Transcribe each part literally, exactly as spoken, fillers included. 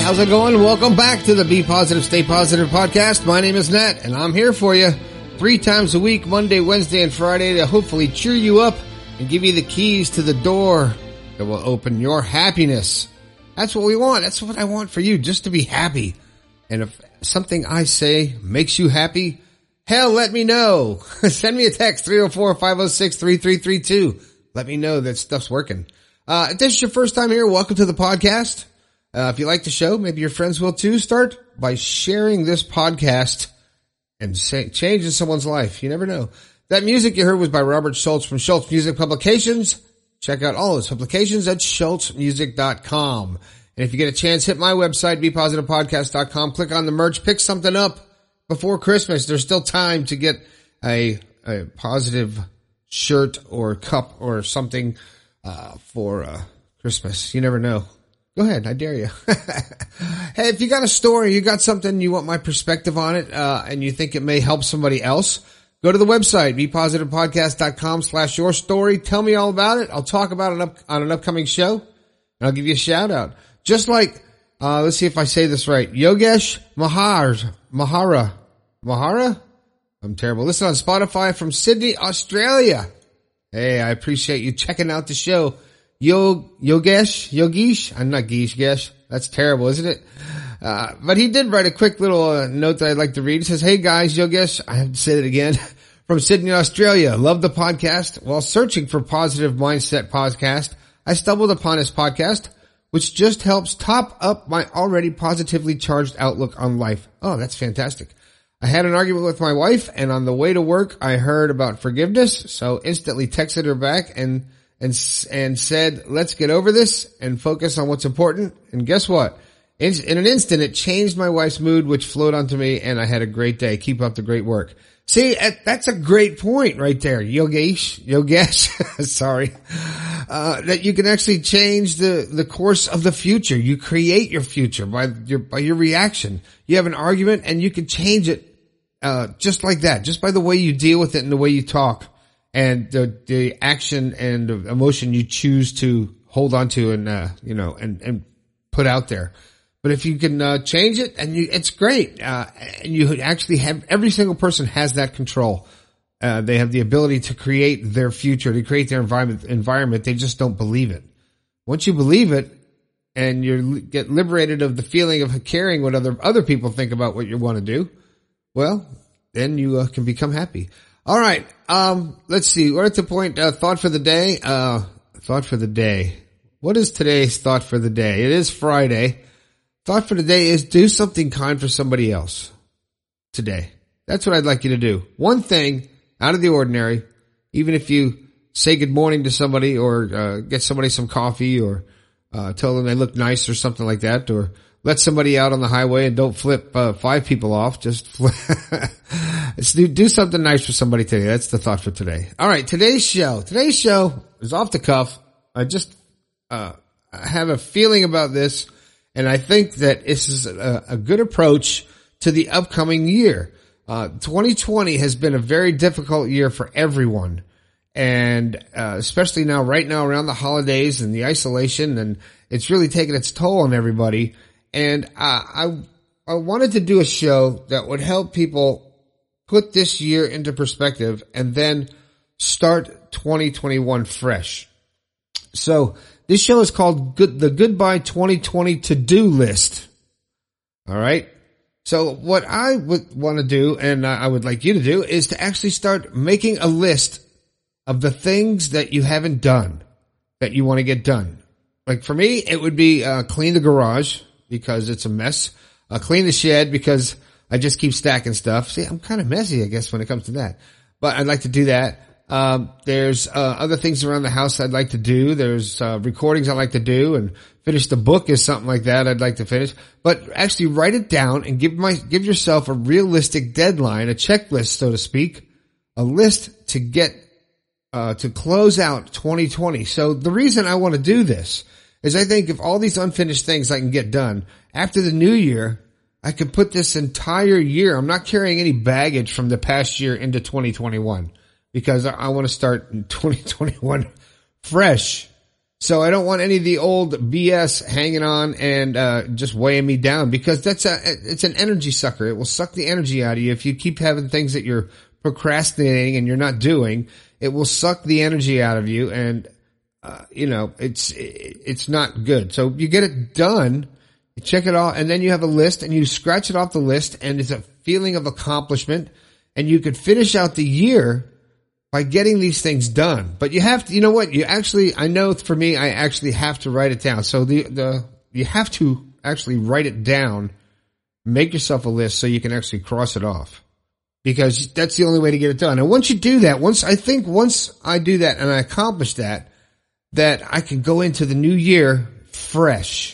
How's it going? Welcome back to the Be Positive, Stay Positive podcast. My name is Nat, and I'm here for you three times a week, Monday, Wednesday, and Friday, to hopefully cheer you up and give you the keys to the door that will open your happiness. That's what we want. That's what I want for you, just to be happy. And if something I say makes you happy, hell, let me know. Send me a text, three oh four, five oh six, three three three two. Let me know that stuff's working. Uh, if this is your first time here, welcome to the podcast. Uh, if you like the show, maybe your friends will too. Start by sharing this podcast and say, changing someone's life. You never know. That music you heard was by Robert Schultz from Schultz Music Publications. Check out all his publications at schultz music dot com. And if you get a chance, hit my website, be positive podcast dot com. Click on the merch, pick something up before Christmas. There's still time to get a, a positive shirt or cup or something, uh, for, uh, Christmas. You never know. Go ahead. I dare you. Hey, if you got a story, you got something, you want my perspective on it, uh, and you think it may help somebody else, go to the website, be positive podcast dot com slash your story. Tell me all about it. I'll talk about it up, on an upcoming show, and I'll give you a shout out. Just like, uh, let's see if I say this right. Yogesh Mahar, Mahara, Mahara? I'm terrible. Listen on Spotify from Sydney, Australia. Hey, I appreciate you checking out the show. Yo, Yogesh, Yogesh, I'm not Geesh, Gesh. That's terrible, isn't it? Uh, but he did write a quick little uh, note that I'd like to read. It says, hey guys, Yogesh, I have to say that again, from Sydney, Australia. Love the podcast. While searching for Positive Mindset podcast, I stumbled upon this podcast, which just helps top up my already positively charged outlook on life. Oh, that's fantastic. I had an argument with my wife, and on the way to work, I heard about forgiveness, so instantly texted her back and and and said, let's get over this and focus on what's important. And guess what? In, in an instant, it changed my wife's mood, which flowed onto me, and I had a great day. Keep up the great work. See, that's a great point right there, Yogesh, Yogesh, sorry, uh, that you can actually change the, the course of the future. You create your future by your, by your reaction. You have an argument and you can change it, uh, just like that, just by the way you deal with it and the way you talk. And the, the action and the emotion you choose to hold on to and, uh, you know, and, and put out there. But if you can, uh, change it, and you, it's great. Uh, and you actually have, every single person has that control. Uh, they have the ability to create their future, to create their environment, environment. They just don't believe it. Once you believe it and you get liberated of the feeling of caring what other, other people think about what you want to do, well, then you uh, can become happy. All right. Um, let's see. We're at the point, uh, thought for the day. Uh, thought for the day. What is today's thought for the day? It is Friday. Thought for the day is do something kind for somebody else today. That's what I'd like you to do. One thing out of the ordinary, even if you say good morning to somebody or, uh, get somebody some coffee or, uh, tell them they look nice or something like that, or let somebody out on the highway and don't flip, uh, five people off. Just flip. do, do something nice for somebody today. That's the thought for today. All right. Today's show, today's show is off the cuff. I just, uh, have a feeling about this. And I think that this is a, a good approach to the upcoming year. Uh, twenty twenty has been a very difficult year for everyone. And, uh, especially now, right now around the holidays and the isolation, and it's really taken its toll on everybody. And, uh, I, I wanted to do a show that would help people put this year into perspective and then start twenty twenty-one fresh. So, this show is called Good, the Goodbye twenty twenty To-Do List. All right. So what I would want to do, and I would like you to do, is to actually start making a list of the things that you haven't done that you want to get done. Like for me, it would be uh, clean the garage because it's a mess. Uh, clean the shed because I just keep stacking stuff. See, I'm kind of messy, I guess, when it comes to that. But I'd like to do that. Um, there's, uh, other things around the house I'd like to do. There's, uh, recordings I'd like to do, and finish the book is something like that I'd like to finish. But actually write it down and give my, give yourself a realistic deadline, a checklist, so to speak, a list to get, uh, to close out twenty twenty. So the reason I want to do this is I think if all these unfinished things I can get done after the new year, I could put this entire year. I'm not carrying any baggage from the past year into twenty twenty-one. Because I want to start in twenty twenty-one fresh. So I don't want any of the old B S hanging on and uh just weighing me down, because that's a it's an energy sucker. It will suck the energy out of you if you keep having things that you're procrastinating and you're not doing. It will suck the energy out of you, and uh, you know, it's it's not good. So you get it done, you check it all, and then you have a list and you scratch it off the list, and it's a feeling of accomplishment, and you could finish out the year by getting these things done. But you have to, you know what, you actually, I know for me, I actually have to write it down. So the, the, you have to actually write it down, make yourself a list so you can actually cross it off, because that's the only way to get it done. And once you do that, once, I think once I do that and I accomplish that, that I can go into the new year fresh.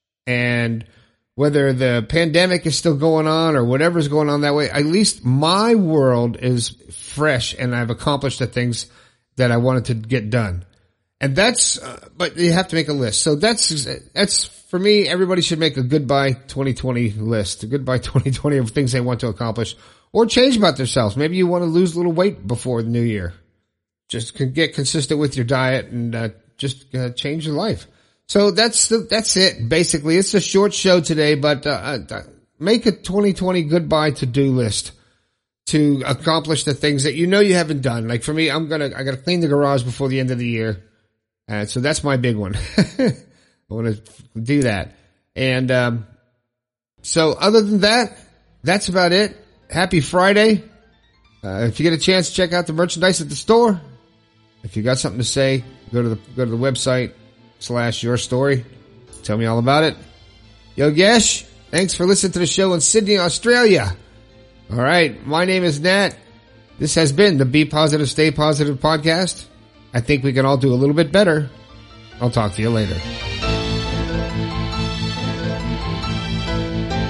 And whether the pandemic is still going on or whatever's going on that way, at least my world is fresh and I've accomplished the things that I wanted to get done. And that's, uh, but you have to make a list. So that's, that's for me, everybody should make a goodbye twenty twenty list, a goodbye twenty twenty of things they want to accomplish or change about themselves. Maybe you want to lose a little weight before the new year. Just get consistent with your diet and uh, just uh, change your life. So that's the, that's it. Basically, it's a short show today, but uh, uh, make a twenty twenty goodbye to-do list to accomplish the things that you know you haven't done. Like for me, I'm gonna I gotta clean the garage before the end of the year, uh, so that's my big one. I want to do that, and um, so other than that, that's about it. Happy Friday! Uh, if you get a chance, check out the merchandise at the store. If you got something to say, go to the go to the website. Slash your story. Tell me all about it. Yogesh, thanks for listening to the show in Sydney, Australia. All right. My name is Nat. This has been the Be Positive, Stay Positive podcast. I think we can all do a little bit better. I'll talk to you later.